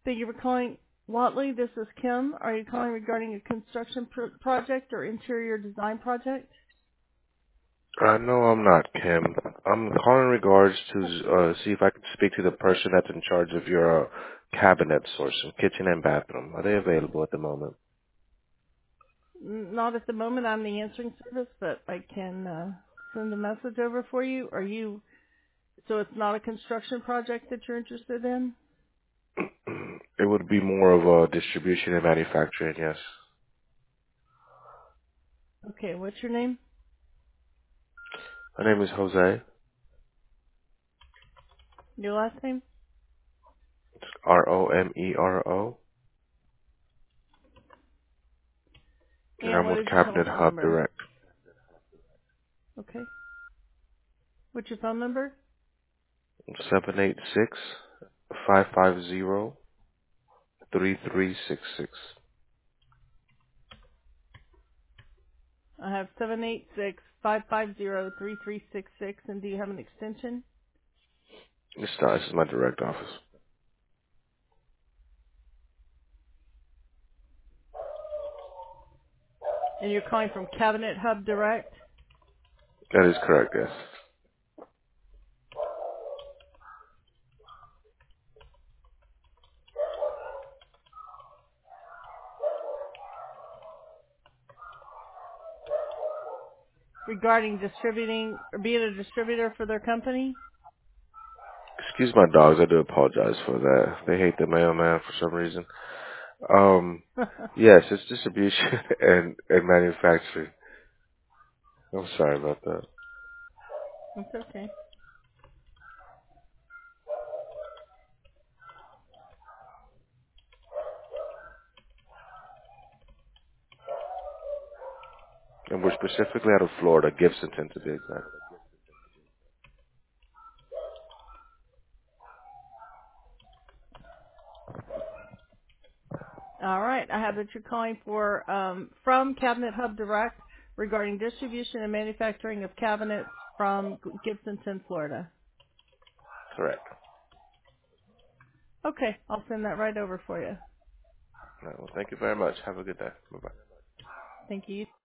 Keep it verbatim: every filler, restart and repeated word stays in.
Thank you for calling Watley. This is Kim. Are you calling regarding a construction pr- project or interior design project? Uh, no, I'm not, Kim. I'm calling in regards to uh, see if I could speak to the person that's in charge of your uh, cabinet sourcing, kitchen and bathroom. Are they available at the moment? N- Not at the moment. I'm the answering service, but I can uh, send a message over for you. Are you? So it's not a construction project that you're interested in? It would be more of a distribution and manufacturing, yes. Okay. What's your name? My name is Jose, Your last name? R O M E R O, and And I'm what with is your Cabinet telephone Hub number? Direct. Okay. What's your phone number? seven eight six, five five zero, three three six six. I have seven eight six five five zero three three six six. And do you have an extension? This, uh, this is my direct office. And you're calling from Cabinet Hub Direct? That is correct, yes. Regarding distributing or being a distributor for their company? Excuse my dogs, I do apologize for that. They hate the mailman for some reason. Um, yes, it's distribution and, and manufacturing. I'm sorry about that. It's okay. And we're specifically out of Florida, Gibsonton to be exact. All right. I have that you're calling for um, from Cabinet Hub Direct regarding distribution and manufacturing of cabinets from Gibsonton, Florida. Correct. Okay. I'll send that right over for you. All right, well, thank you very much. Have a good day. Bye-bye. Thank you.